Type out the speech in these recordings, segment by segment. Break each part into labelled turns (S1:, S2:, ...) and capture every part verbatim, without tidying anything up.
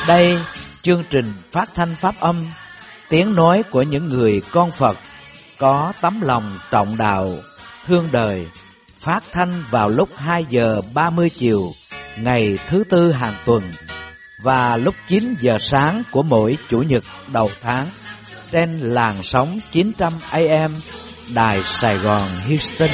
S1: Đây, chương trình phát thanh pháp âm, tiếng nói của những người con Phật có tấm lòng trọng đạo, thương đời, phát thanh vào lúc hai giờ ba mươi chiều ngày thứ tư hàng tuần và lúc chín giờ sáng của mỗi chủ nhật đầu tháng trên làn sóng chín trăm A M Đài Sài Gòn Houston.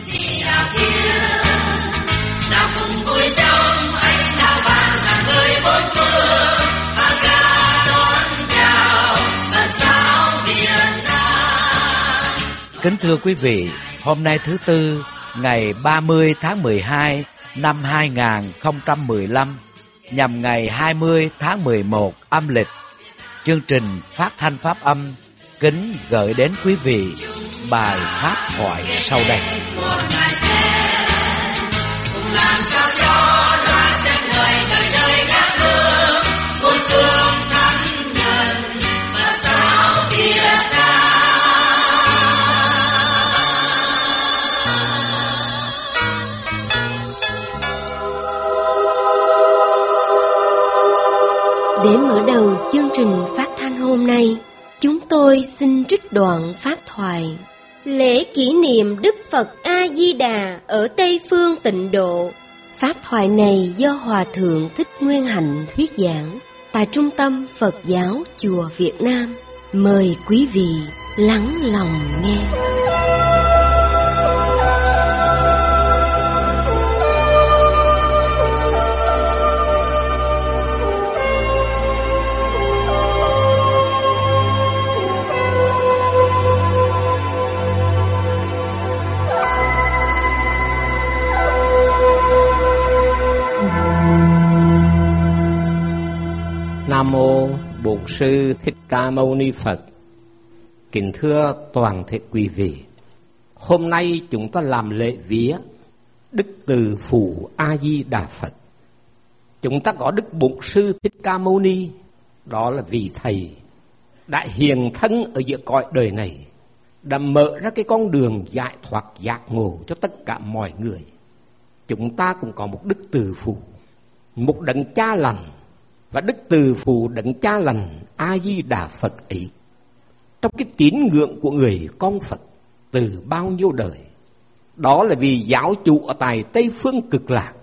S1: Kính thưa quý vị, hôm nay thứ Tư, ngày ba mươi tháng mười hai năm hai nghìn không trăm mười lăm, nhằm ngày hai mươi tháng mười một âm lịch, chương trình phát thanh pháp âm kính gửi đến quý vị bài pháp thoại sau đây.
S2: Để mở đầu chương trình phát thanh hôm nay, chúng tôi xin trích đoạn pháp thoại lễ kỷ niệm Đức Phật A-di-đà ở Tây Phương Tịnh Độ. Pháp thoại này do Hòa Thượng Thích Nguyên Hạnh thuyết giảng tại Trung tâm Phật giáo Chùa Việt Nam. Mời quý vị lắng lòng nghe.
S3: Nam mô Bổn Sư Thích Ca Mâu Ni Phật. Kính thưa toàn thể quý vị, hôm nay chúng ta làm lễ vía Đức Từ Phụ A Di Đà Phật. Chúng ta có Đức Bổn Sư Thích Ca Mâu Ni, đó là vị thầy đã hiện thân ở giữa cõi đời này, đã mở ra cái con đường giải thoát giác ngộ cho tất cả mọi người. Chúng ta cũng có một Đức Từ Phụ, một đấng cha lành, và Đức Từ Phụ đấng cha lành A Di Đà Phật ấy, trong cái tín ngưỡng của người con Phật từ bao nhiêu đời, đó là vì giáo chủ ở tại Tây Phương Cực Lạc,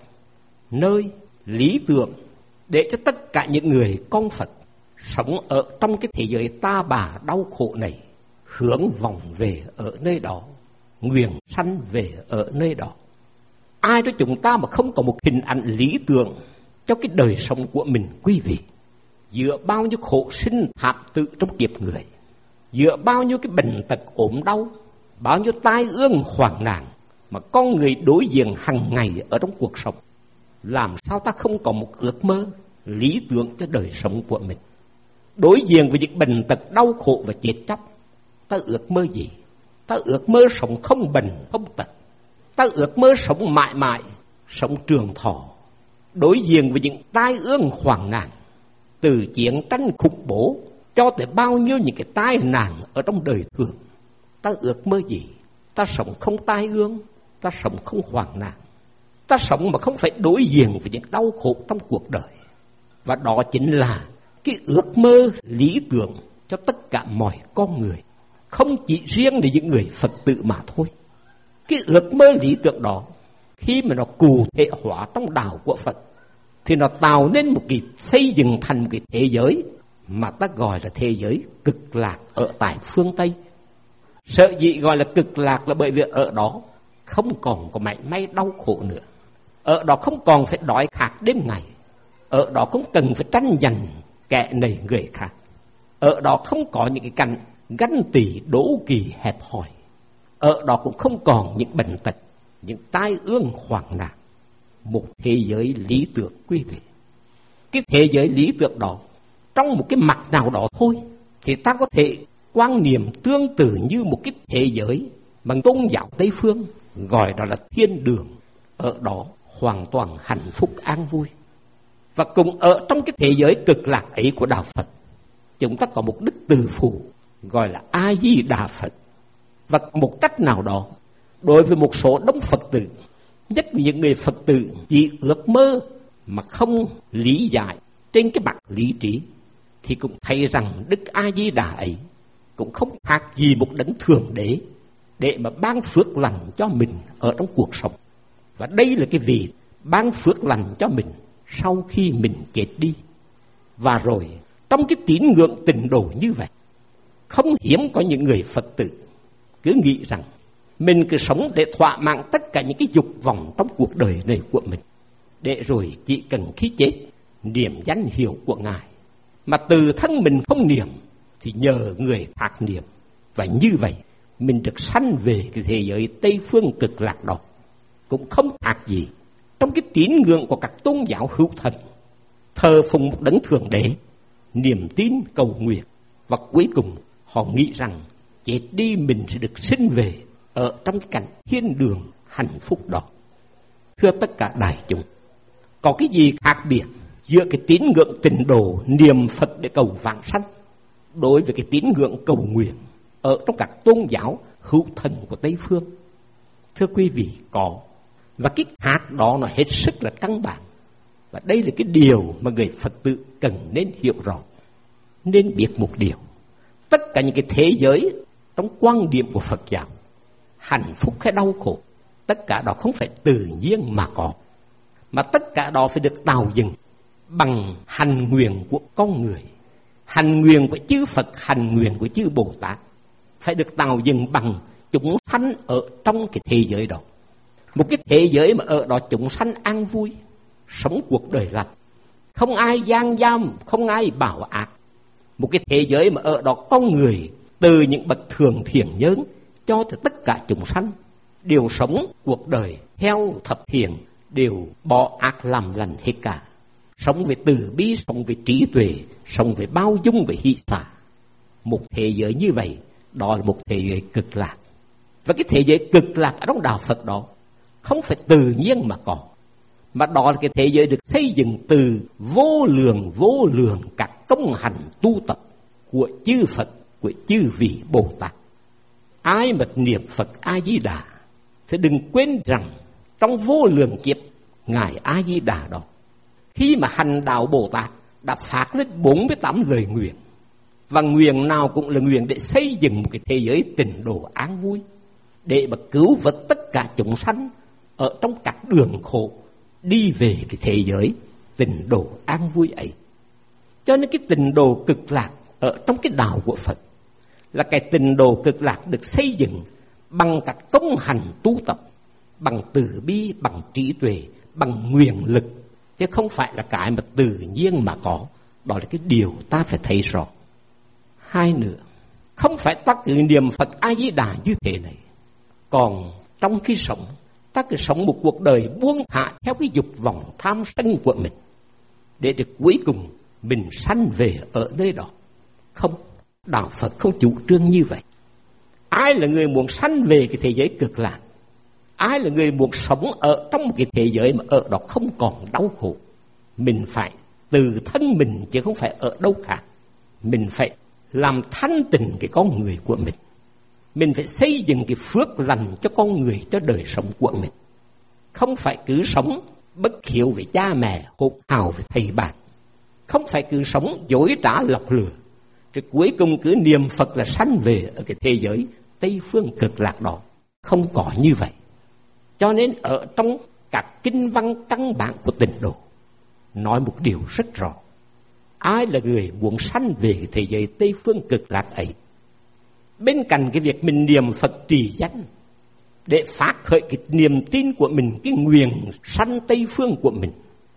S3: nơi lý tưởng để cho tất cả những người con Phật sống ở trong cái thế giới ta bà đau khổ này hướng vọng về ở nơi đó, nguyện sanh về ở nơi đó. Ai đó chúng ta mà không có một hình ảnh lý tưởng cho cái đời sống của mình, quý vị, giữa bao nhiêu khổ sinh thảm tự trong kiếp người, giữa bao nhiêu cái bệnh tật ốm đau, bao nhiêu tai ương hoạn nạn mà con người đối diện hàng ngày ở trong cuộc sống, làm sao ta không có một ước mơ lý tưởng cho đời sống của mình? Đối diện với những bệnh tật đau khổ và chết chóc, ta ước mơ gì? Ta ước mơ sống không bệnh không tật, ta ước mơ sống mãi mãi, sống trường thọ. Đối diện với những tai ương hoạn nạn, từ chiến tranh khủng bố cho tới bao nhiêu những cái tai nạn ở trong đời thường, ta ước mơ gì? Ta sống không tai ương, ta sống không hoạn nạn, ta sống mà không phải đối diện với những đau khổ trong cuộc đời. Và đó chính là cái ước mơ lý tưởng cho tất cả mọi con người, không chỉ riêng để những người Phật tử mà thôi. Cái ước mơ lý tưởng đó, khi mà nó cụ thể hóa trong đạo của Phật, thì nó tạo nên một cái, xây dựng thành một cái thế giới mà ta gọi là thế giới cực lạc ở tại phương Tây. Sợ dĩ gọi là cực lạc là bởi vì ở đó không còn có mảy may đau khổ nữa, ở đó không còn phải đói khát đêm ngày, ở đó không cần phải tranh giành kẻ này người khác, ở đó không có những cái cảnh ganh tị đố kỵ hẹp hòi, ở đó cũng không còn những bệnh tật, những tai ương hoạn nạn. Một thế giới lý tưởng, quý vị. Cái thế giới lý tưởng đó, trong một cái mặt nào đó thôi, thì ta có thể quan niệm tương tự như một cái thế giới bằng tôn giáo Tây Phương gọi đó là thiên đường. Ở đó hoàn toàn hạnh phúc an vui. Và cùng ở trong cái thế giới cực lạc ấy của đạo Phật, chúng ta có một Đức Từ Phụ gọi là A Di Đà Phật. Và một cách nào đó, đối với một số đông Phật tử, nhất là những người Phật tử chỉ ước mơ mà không lý giải, trên cái mặt lý trí thì cũng thấy rằng Đức A Di Đà ấy cũng không khác gì một đấng thượng đế để mà ban phước lành cho mình ở trong cuộc sống. Và đây là cái vị ban phước lành cho mình sau khi mình chết đi. Và rồi trong cái tín ngưỡng tịnh độ như vậy, không hiếm có những người Phật tử cứ nghĩ rằng mình cứ sống để thỏa mãn tất cả những cái dục vọng trong cuộc đời này của mình, để rồi chỉ cần khi chết niệm danh hiệu của Ngài, mà từ thân mình không niệm thì nhờ người khác niệm. Và như vậy mình được sanh về cái thế giới Tây Phương Cực Lạc đó, cũng không khác gì trong cái tín ngưỡng của các tôn giáo hữu thần, thờ phụng một đấng thượng đế, niềm tin cầu nguyện, và cuối cùng họ nghĩ rằng chết đi mình sẽ được sinh về ở trong cái cảnh thiên đường hạnh phúc đó. Thưa tất cả đại chúng, có cái gì khác biệt giữa cái tín ngưỡng tịnh độ niệm Phật để cầu vãng sanh đối với cái tín ngưỡng cầu nguyện ở trong các tôn giáo hữu thần của Tây Phương? Thưa quý vị, có. Và cái khác đó nó hết sức là căn bản. Và đây là cái điều mà người Phật tử cần nên hiểu rõ. Nên biết một điều, tất cả những cái thế giới trong quan điểm của Phật giáo, hạnh phúc hay đau khổ, tất cả đó không phải tự nhiên mà có, mà tất cả đó phải được tạo dựng bằng hành nguyện của con người, hành nguyện của chư Phật, hành nguyện của chư Bồ Tát, phải được tạo dựng bằng chúng sanh ở trong cái thế giới đó. Một cái thế giới mà ở đó chúng sanh an vui, sống cuộc đời lành, không ai gian giam, không ai bảo ác. Một cái thế giới mà ở đó con người từ những bậc thường thiện nhân cho tới tất cả chúng sanh đều sống cuộc đời theo thập thiện, đều bỏ ác làm lành hết cả, sống với từ bi, sống với trí tuệ, sống với bao dung, với hy xả. Một thế giới như vậy, đó là một thế giới cực lạc. Và cái thế giới cực lạc ở trong đạo Phật đó không phải tự nhiên mà có, mà đó là cái thế giới được xây dựng từ vô lượng vô lượng các công hành tu tập của chư Phật, của chư vị Bồ Tát. Ai mà niệm Phật A Di Đà thì đừng quên rằng trong vô lượng kiếp Ngài A Di Đà đó, khi mà hành đạo Bồ Tát đã phát lên bốn mươi tám lời nguyện, và nguyện nào cũng là nguyện để xây dựng một cái thế giới tịnh độ an vui, để mà cứu vớt tất cả chúng sanh ở trong các đường khổ đi về cái thế giới tịnh độ an vui ấy. Cho nên cái tịnh độ cực lạc ở trong cái đạo của Phật là cái tịnh độ cực lạc được xây dựng bằng các công hành tu tập, bằng từ bi, bằng trí tuệ, bằng nguyện lực, chứ không phải là cái mà tự nhiên mà có. Đó là cái điều ta phải thấy rõ. Hai nữa, không phải ta cứ niệm Phật A Di Đà như thế này, còn trong khi sống ta cứ sống một cuộc đời buông thả theo cái dục vọng tham sân của mình, để được cuối cùng mình sanh về ở nơi đó. Không, đạo Phật không chủ trương như vậy. Ai là người muốn sanh về cái thế giới cực lạc? Ai là người muốn sống ở trong một cái thế giới mà ở đó không còn đau khổ? Mình phải từ thân mình chứ không phải ở đâu khác. Mình phải làm thanh tịnh cái con người của mình. Mình phải xây dựng cái phước lành cho con người, cho đời sống của mình. Không phải cứ sống bất hiếu với cha mẹ, hỗn hào với thầy bạn. Không phải cứ sống dối trá lọc lừa, rồi cuối cùng cứ niệm Phật là sanh về ở cái thế giới Tây Phương Cực Lạc đó. Không có như vậy. Cho nên ở trong các kinh văn căn bản của tịnh độ nói một điều rất rõ. Ai là người muốn sanh về cái thế giới Tây Phương Cực Lạc ấy, bên cạnh cái việc mình niệm Phật trì danh để phát khởi cái niềm tin của mình, cái nguyện sanh Tây Phương của mình,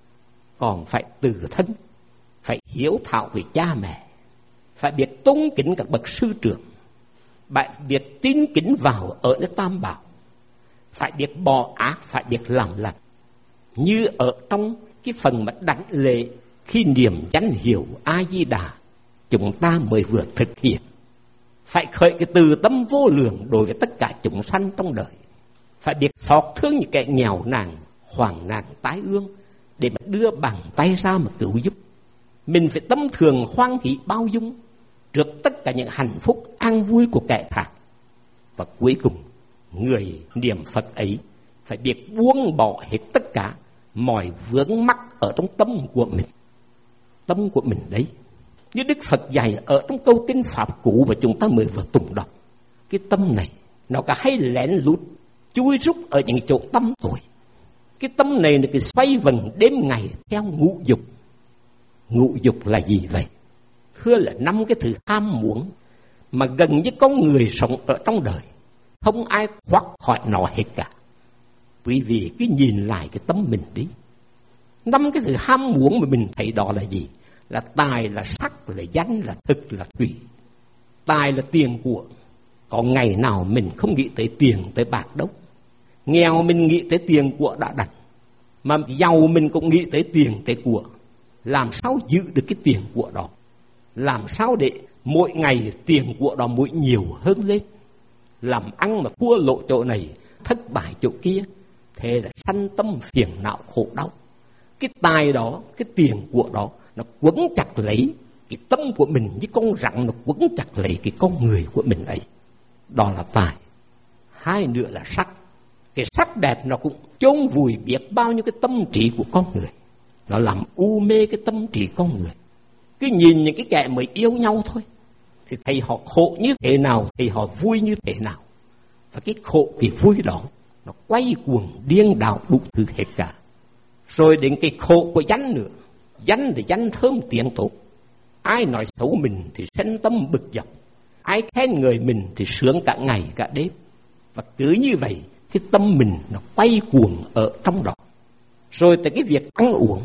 S3: còn phải từ thân, phải hiếu thảo với cha mẹ, phải biết tôn kính các bậc sư trưởng, phải biết tín kính vào ở nước Tam Bảo, phải biết bỏ ác, phải biết làm lành. Như ở trong cái phần mà đảnh lễ khi niệm danh hiệu A Di Đà chúng ta mới vừa thực hiện. Phải khởi cái từ tâm vô lượng đối với tất cả chúng sanh trong đời. Phải biết xót thương những kẻ nghèo nàn, hoạn nạn, tái ương, để mà đưa bàn tay ra mà cứu giúp. Mình phải tâm thường hoan hỷ bao dung trước tất cả những hạnh phúc an vui của kẻ khác. Và cuối cùng, người niệm Phật ấy phải biết buông bỏ hết tất cả mọi vướng mắc ở trong tâm của mình. tâm của mình đấy. Như Đức Phật dạy ở trong câu kinh Pháp Cú và chúng ta mới vừa tụng đọc, cái tâm này nó cả hay lén lút chui rúc ở những chỗ tâm tối. Cái tâm này là cái xoay vần đêm ngày theo ngũ dục. Ngũ dục là gì vậy? Thưa là năm cái thứ ham muốn mà gần như con người sống ở trong đời không ai thoát khỏi nó hết cả. Quý vị cứ nhìn lại cái tâm mình đi. Năm cái thứ ham muốn mà mình thấy đó là gì? Là tài, là sắc, là danh, là thực, là thủy. Tài là tiền của. Có ngày nào mình không nghĩ tới tiền, tới bạc đâu. Nghèo mình nghĩ tới tiền của đã đành. Mà giàu mình cũng nghĩ tới tiền, tới của. Làm sao giữ được cái tiền của đó? Làm sao để mỗi ngày tiền của đó mỗi nhiều hơn lên? Làm ăn mà thua lộ chỗ này, thất bại chỗ kia, thế là sanh tâm phiền não khổ đau. Cái tài đó, cái tiền của đó, nó quấn chặt lấy cái tâm của mình như con rắn, nó quấn chặt lấy cái con người của mình ấy. Đó là tài. Hai nữa là sắc. Cái sắc đẹp nó cũng chôn vùi biết bao nhiêu cái tâm trí của con người. Nó làm u mê cái tâm trí con người. Cứ nhìn những cái kẻ mới yêu nhau thôi, thì thấy họ khổ như thế nào, thì họ vui như thế nào. Và cái khổ, cái vui đó, nó quay cuồng điên đảo đủ thứ hết cả. Rồi đến cái khổ của danh nữa. Danh thì danh thơm tiếng tốt. Ai nói xấu mình thì sân tâm bực dọc. Ai khen người mình thì sướng cả ngày cả đêm. Và cứ như vậy, cái tâm mình nó quay cuồng ở trong đó. Rồi tới cái việc ăn uống.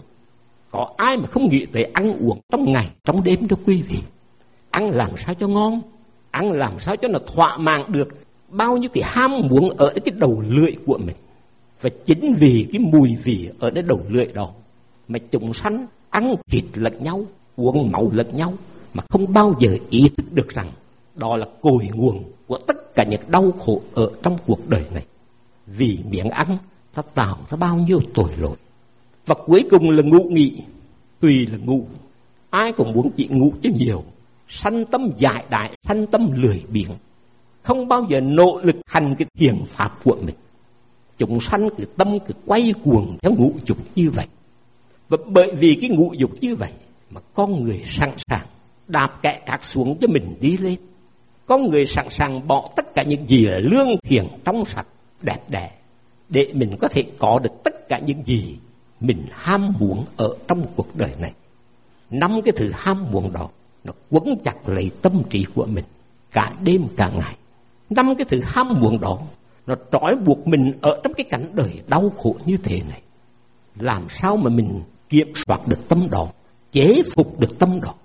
S3: Có ai mà không nghĩ tới ăn uống trong ngày, trong đêm đâu quý vị. Ăn làm sao cho ngon, ăn làm sao cho nó thỏa mãn được bao nhiêu cái ham muốn ở cái đầu lưỡi của mình. Và chính vì cái mùi vị ở cái đầu lưỡi đó mà chúng sanh ăn thịt lẫn nhau, uống máu lẫn nhau, mà không bao giờ ý thức được rằng đó là cội nguồn của tất cả những đau khổ ở trong cuộc đời này. Vì miếng ăn ta tạo ra bao nhiêu tội lỗi. Và cuối cùng là ngủ nghỉ. Tùy là ngủ, ai cũng muốn chỉ ngủ cho nhiều, sanh tâm giải đại, sanh tâm lười biếng, không bao giờ nỗ lực hành cái thiền pháp của mình. Chúng sanh cái tâm cứ quay cuồng theo ngũ dục như vậy. Và bởi vì cái ngũ dục như vậy mà con người sẵn sàng đạp kẻ khác xuống cho mình đi lên. Con người sẵn sàng bỏ tất cả những gì là lương thiện, trong sạch, đẹp đẽ, để mình có thể có được tất cả những gì mình ham muốn ở trong cuộc đời này. Năm cái thứ ham muốn đó nó quấn chặt lấy tâm trí của mình cả đêm cả ngày. Năm cái thứ ham muốn đó nó trói buộc mình ở trong cái cảnh đời đau khổ như thế này. Làm sao mà mình kiểm soát được tâm đó, chế phục được tâm đó,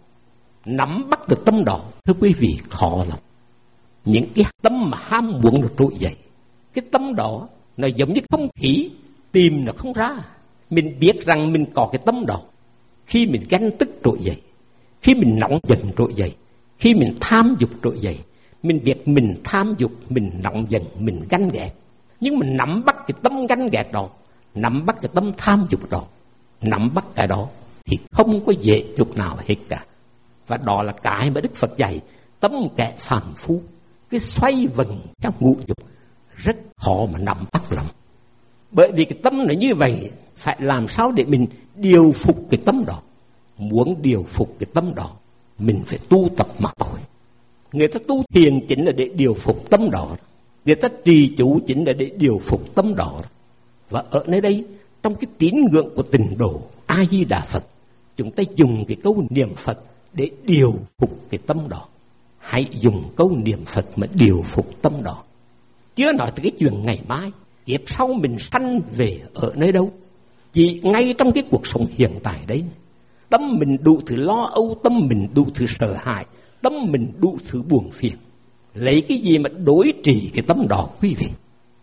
S3: nắm bắt được tâm đó? Thưa quý vị, khó lắm. Những cái tâm mà ham muốn nó trỗi dậy, cái tâm đó nó giống như không khí, tìm nó không ra. Mình biết rằng mình có cái tâm đó khi mình ganh tức trỗi dậy, khi mình nóng giận trỗi dậy, khi mình tham dục trỗi dậy. Mình biết mình tham dục, mình nóng giận, mình ganh ghét. Nhưng mình nắm bắt cái tâm ganh ghét đó, nắm bắt cái tâm tham dục đó, nắm bắt cái đó thì không có dễ chút nào hết cả. Và đó là cái mà Đức Phật dạy, tâm kẻ phàm phu cái xoay vần trong ngũ dục rất khó mà nắm bắt lắm. Bởi vì cái tâm nó như vậy, phải làm sao để mình điều phục cái tâm đó. Muốn điều phục cái tâm đó, mình phải tu tập mà thôi. Người ta tu thiền chính là để điều phục tâm đó. Người ta trì chú chính là để điều phục tâm đó. Và ở nơi đây, trong cái tín ngưỡng của tịnh độ A-di-đà Phật, chúng ta dùng cái câu niệm Phật để điều phục cái tâm đó. Hãy dùng câu niệm Phật mà điều phục tâm đó. Chưa nói tới cái chuyện ngày mai, kiếp sau mình sanh về ở nơi đâu. Chỉ ngay trong cái cuộc sống hiện tại đấy, tâm mình đủ thứ lo âu, tâm mình đủ thứ sợ hãi, tâm mình đủ thứ buồn phiền. Lấy cái gì mà đối trị cái tâm đó quý vị?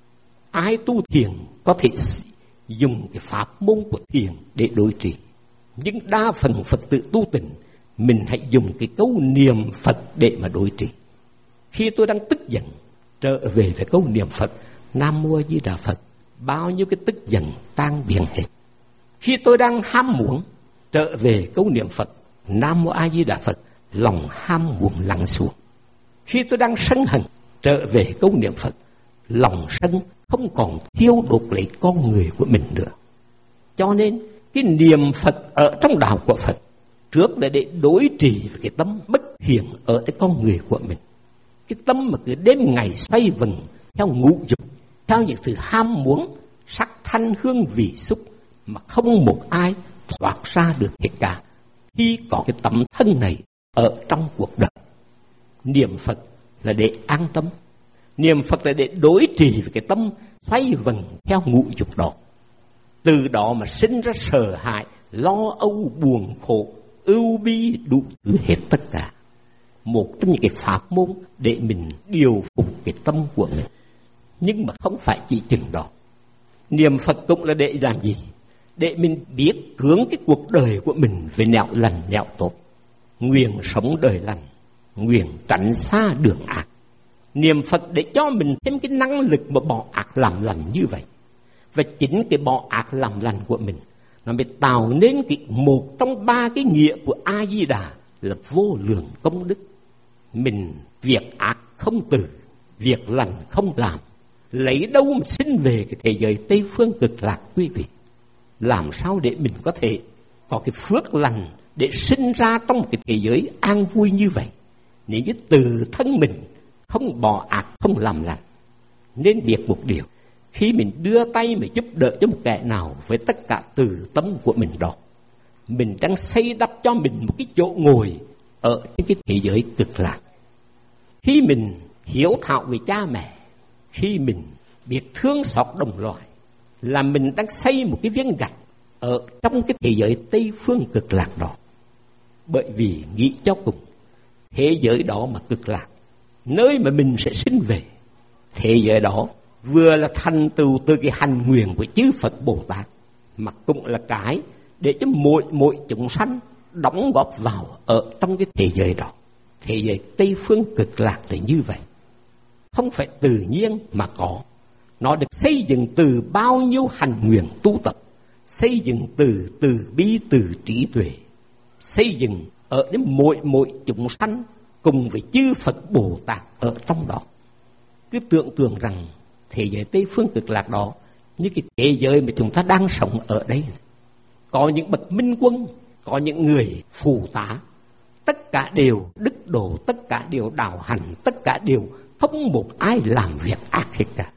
S3: Ai tu thiền có thể dùng cái pháp môn của thiền để đối trị. Nhưng đa phần Phật tử tu tịnh, mình hãy dùng cái câu niệm Phật để mà đối trị. Khi tôi đang tức giận, trở về với câu niệm Phật, Nam Mô A Di Đà Phật, bao nhiêu cái tức giận tan biến hết. Khi tôi đang ham muốn, trở về câu niệm Phật, Nam Mô A Di Đà Phật, lòng ham muốn lắng xuống. Khi tôi đang sân hận, trở về câu niệm Phật, lòng sân không còn thiêu đốt lấy con người của mình nữa. Cho nên cái niệm Phật ở trong đạo của Phật Trước là để đối trị với cái tâm bất hiền ở cái con người của mình. Cái tâm mà cứ đêm ngày xoay vần theo ngũ dục, theo những thứ ham muốn, sắc thanh hương vị xúc mà không một ai thoát ra được hết cả. Khi có cái tấm thân này ở trong cuộc đời, niệm Phật là để an tâm. Niệm Phật là để đối trị với cái tâm xoay vần theo ngũ dục đó. Từ đó mà sinh ra sợ hãi, lo âu, buồn khổ, ưu bi đủ thứ hết tất cả. Một trong những cái pháp môn để mình điều phục cái tâm của mình. Nhưng mà không phải chỉ chừng đó. Niệm Phật cũng là để làm gì? Để mình biết hướng cái cuộc đời của mình về nẻo lành nẻo tốt. Nguyện sống đời lành, nguyện tránh xa đường ác. Niệm Phật để cho mình thêm cái năng lực mà bỏ ác làm lành như vậy. Và chính cái bỏ ác làm lành của mình nó mới tạo nên cái một trong ba cái nghĩa của A Di Đà là vô lượng công đức. Mình việc ác không từ, việc lành không làm, lấy đâu mà sinh về cái thế giới Tây Phương Cực Lạc quý vị? Làm sao để mình có thể có cái phước lành để sinh ra trong một cái thế giới an vui như vậy? Nếu như từ thân mình không bỏ ác, không làm lành. Nên biết một điều, khi mình đưa tay mà giúp đỡ cho một kẻ nào với tất cả từ tâm của mình đó, mình đang xây đắp cho mình một cái chỗ ngồi ở trên cái thế giới cực lạc. Khi mình hiếu thảo với cha mẹ, khi mình biết thương xót đồng loại, là mình đang xây một cái viên gạch ở trong cái thế giới Tây Phương Cực Lạc đó. Bởi vì nghĩ cho cùng, thế giới đó mà cực lạc, nơi mà mình sẽ sinh về, thế giới đó vừa là thành tựu từ cái hành nguyện của chư Phật Bồ Tát, mà cũng là cái để cho mỗi mỗi chúng sanh đóng góp vào ở trong cái thế giới đó. Thế giới Tây Phương Cực Lạc là như vậy, không phải tự nhiên mà có. Nó được xây dựng từ bao nhiêu hành nguyện tu tập, xây dựng từ từ bi, từ trí tuệ, xây dựng ở đến mỗi mỗi chúng sanh cùng với chư Phật Bồ Tát ở trong đó. Cứ tưởng tượng rằng thế giới Tây Phương Cực Lạc đó như cái thế giới mà chúng ta đang sống ở đây. Có những bậc minh quân, có những người phù tá, tất cả đều đức độ, tất cả đều đạo hành, tất cả đều không một ai làm việc ác hết cả.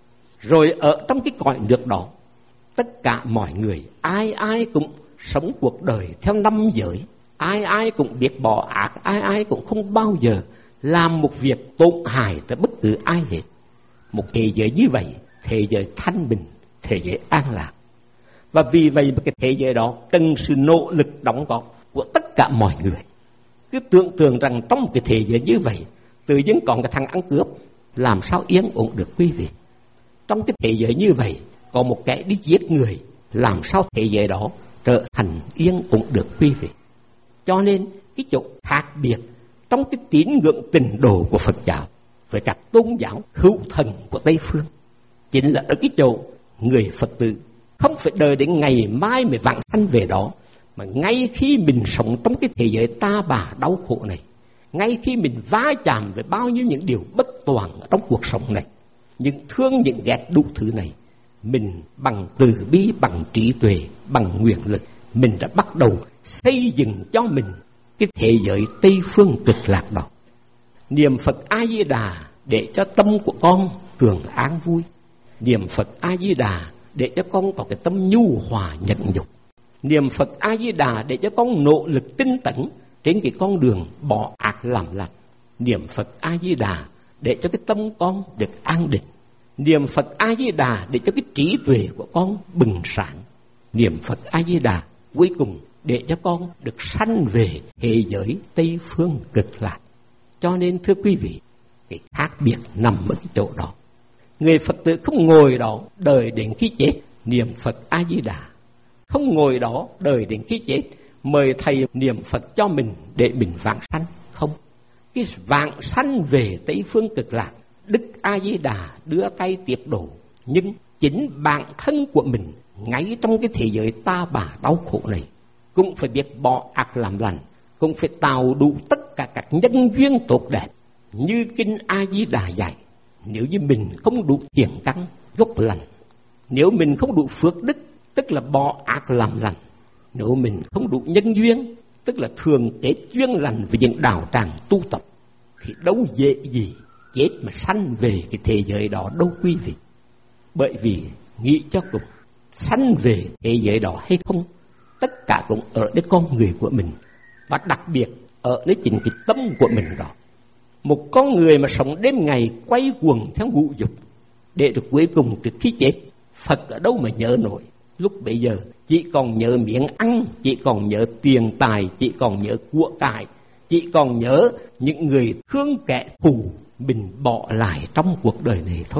S3: Rồi ở trong cái cõi nước đó, tất cả mọi người, ai ai cũng sống cuộc đời theo năm giới, ai ai cũng biết bỏ ác, ai ai cũng không bao giờ làm một việc tổn hại tới bất cứ ai hết. Một thế giới như vậy, thế giới thanh bình, thế giới an lạc. Và vì vậy mà cái thế giới đó cần sự nỗ lực đóng góp của tất cả mọi người. Cứ tưởng tượng rằng trong một cái thế giới như vậy, tự nhiên còn cái thằng ăn cướp, làm sao yên ổn được quý vị? Trong cái thế giới như vậy, có một kẻ đi giết người, làm sao thế giới đó trở thành yên ổn được quý vị? Cho nên cái chỗ khác biệt trong cái tín ngưỡng tịnh độ của Phật giáo với các tôn giáo hữu thần của Tây Phương chính là ở cái chỗ người Phật tử không phải đợi đến ngày mai mới vãng sanh về đó, mà ngay khi mình sống trong cái thế giới ta bà đau khổ này, ngay khi mình va chạm với bao nhiêu những điều bất toàn trong cuộc sống này, những thương những ghét đủ thứ này, mình bằng từ bi, bằng trí tuệ, bằng nguyện lực, mình đã bắt đầu xây dựng cho mình cái thế giới Tây Phương Cực Lạc đó. Niệm Phật A Di Đà để cho tâm của con thường an vui. Niệm Phật A Di Đà để cho con có cái tâm nhu hòa nhẫn nhục. Niệm Phật A Di Đà để cho con nỗ lực tinh tấn trên cái con đường bỏ ác làm lành. Niệm Phật A Di Đà để cho cái tâm con được an định. Niệm Phật A Di Đà để cho cái trí tuệ của con bừng sáng. Niệm Phật A Di Đà cuối cùng để cho con được sanh về thế giới Tây Phương Cực Lạc. Cho nên thưa quý vị, cái khác biệt nằm ở cái chỗ đó. Người Phật tử không ngồi đó đợi đến khi chết niệm Phật A Di Đà, không ngồi đó đợi đến khi chết mời thầy niệm Phật cho mình để mình vãng sanh. Không, cái vãng sanh về Tây Phương Cực Lạc, Đức A Di Đà đưa tay tiếp độ, nhưng chính bản thân của mình ngay trong cái thế giới ta bà đau khổ này cũng phải biết bỏ ác làm lành, cũng phải tạo đủ tất cả các nhân duyên tốt đẹp như kinh A Di Đà dạy. Nếu như mình không đủ thiện căn gốc lành, nếu mình không đủ phước đức, tức là bỏ ác làm lành, nếu mình không đủ nhân duyên, tức là thường kết duyên lành với những đạo tràng tu tập, thì đâu dễ gì chết mà sanh về cái thế giới đó đâu quý vị. Bởi vì nghĩ cho cùng, sanh về thế giới đó hay không, tất cả cũng ở nơi con người của mình, và đặc biệt ở nơi chính cái tâm của mình đó. Một con người mà sống đêm ngày quay cuồng theo ngũ dục, để rồi cuối cùng trước khi chết, Phật ở đâu mà nhớ nổi. Lúc bấy giờ chỉ còn nhớ miếng ăn, chỉ còn nhớ tiền tài, chỉ còn nhớ của cải, chỉ còn nhớ những người thương kẻ thù mình bỏ lại trong cuộc đời này thôi.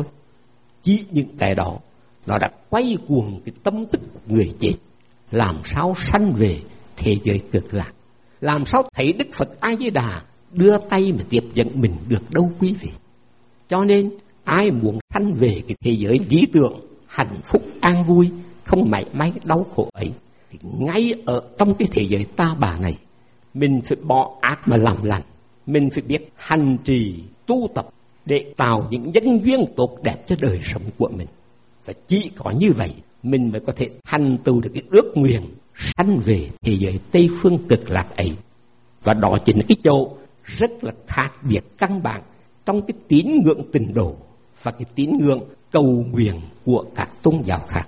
S3: Chỉ những cái đó nó đã quay cuồng cái tâm thức của người chết. Làm sao sanh về thế giới cực lạc, làm sao thấy Đức Phật A Di Đà đưa tay mà tiếp dẫn mình được đâu quý vị. Cho nên ai muốn sanh về cái thế giới lý tưởng, hạnh phúc, an vui, không mảy may đau khổ ấy, thì ngay ở trong cái thế giới ta bà này, mình phải bỏ ác mà làm lành. Mình phải biết hành trì, tu tập để tạo những nhân duyên tốt đẹp cho đời sống của mình. Và chỉ có như vậy, mình mới có thể thành tựu được cái ước nguyện sanh về thế giới Tây Phương cực lạc ấy. Và đó chính là cái chỗ rất là khác biệt căn bản trong cái tín ngưỡng tịnh độ và cái tín ngưỡng cầu nguyện của các tôn giáo khác.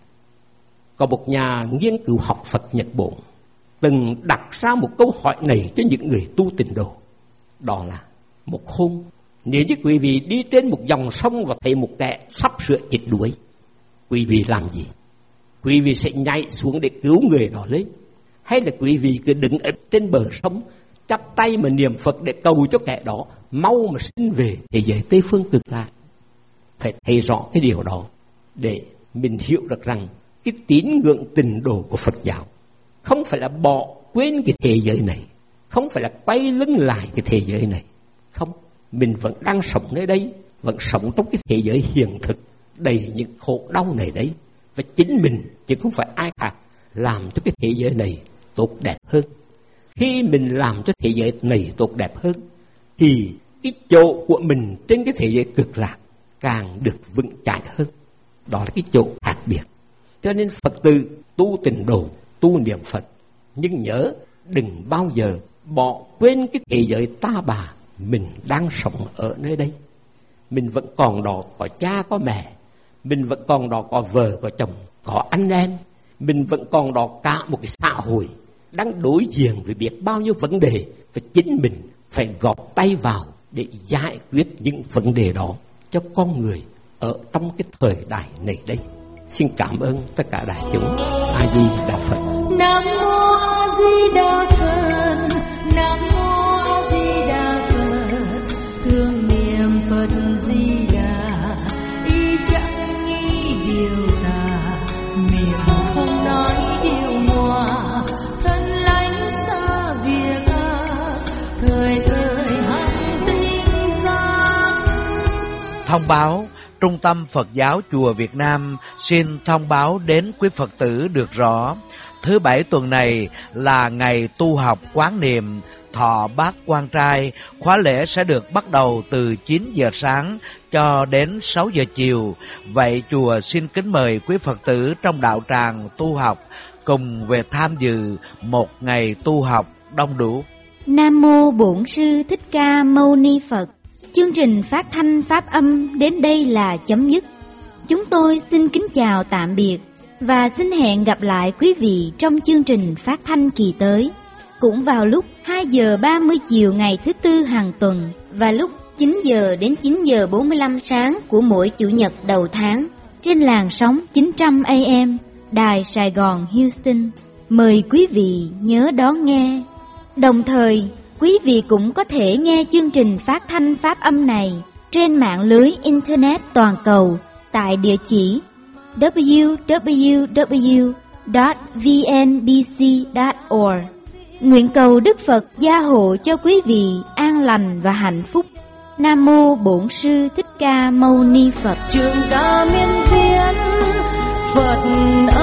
S3: Có một nhà nghiên cứu học Phật Nhật Bản từng đặt ra một câu hỏi này cho những người tu tịnh độ. Đó là một hôm, nếu như quý vị đi trên một dòng sông và thấy một kẻ sắp sửa chết đuối, quý vị làm gì? Quý vị sẽ nhảy xuống để cứu người đó lên, hay là quý vị cứ đứng ở trên bờ sông chắp tay mà niệm Phật để cầu cho kẻ đó mau mà sinh về thế giới Tây Phương cực lạc? Phải thấy rõ cái điều đó để mình hiểu được rằng cái tín ngưỡng tịnh độ của Phật giáo không phải là bỏ quên cái thế giới này, không phải là quay lưng lại cái thế giới này. Không, mình vẫn đang sống nơi đây, vẫn sống trong cái thế giới hiện thực đầy những khổ đau này đấy. Và chính mình, chứ không phải ai khác, làm cho cái thế giới này tốt đẹp hơn. Khi mình làm cho thế giới này tốt đẹp hơn, thì cái chỗ của mình trên cái thế giới cực lạc càng được vững chãi hơn. Đó là cái chỗ khác biệt. Cho nên Phật tử tu tịnh độ, tu niệm Phật, nhưng nhớ đừng bao giờ bỏ quên cái thế giới ta bà mình đang sống ở nơi đây. Mình vẫn còn đó có cha có mẹ, mình vẫn còn đó có vợ có chồng, có anh em, mình vẫn còn đó cả một cái xã hội đang đối diện với biết bao nhiêu vấn đề, và chính mình phải gọt tay vào để giải quyết những vấn đề đó cho con người ở trong cái thời đại này đây. Xin cảm ơn tất cả đại chúng. A Di Đà Phật.
S4: Nam mô A Di Đà Phật. Nam mô A Di Đà Phật. Thương niệm Phật Di Đà, ý chẳng nghĩ điều tà, miệng không nói điều ngoa, thân lánh xa việc ác, thời thời hằng tinh giác.
S1: Thông báo, Trung tâm Phật giáo Chùa Việt Nam xin thông báo đến quý Phật tử được rõ, thứ Bảy tuần này là ngày tu học quán niệm thọ bát quan trai. Khóa lễ sẽ được bắt đầu từ chín giờ sáng cho đến sáu giờ chiều. Vậy chùa xin kính mời quý Phật tử trong đạo tràng tu học cùng về tham dự một ngày tu học đông đủ.
S2: Nam mô Bổn Sư Thích Ca Mâu Ni Phật. Chương trình phát thanh pháp âm đến đây là chấm dứt. Chúng tôi xin kính chào tạm biệt và xin hẹn gặp lại quý vị trong chương trình phát thanh kỳ tới, cũng vào lúc hai giờ ba mươi chiều ngày thứ Tư hàng tuần và lúc chín giờ đến chín giờ bốn mươi lăm sáng của mỗi Chủ nhật đầu tháng trên làn sóng chín trăm A M Đài Sài Gòn Houston. Mời quý vị nhớ đón nghe. Đồng thời, quý vị cũng có thể nghe chương trình phát thanh pháp âm này trên mạng lưới Internet toàn cầu tại địa chỉ w w w chấm v n b c chấm org. Nguyện cầu Đức Phật gia hộ cho quý vị an lành và hạnh phúc. Nam mô Bổn Sư Thích Ca Mâu Ni Phật.
S4: Trường ca miên viễn Phật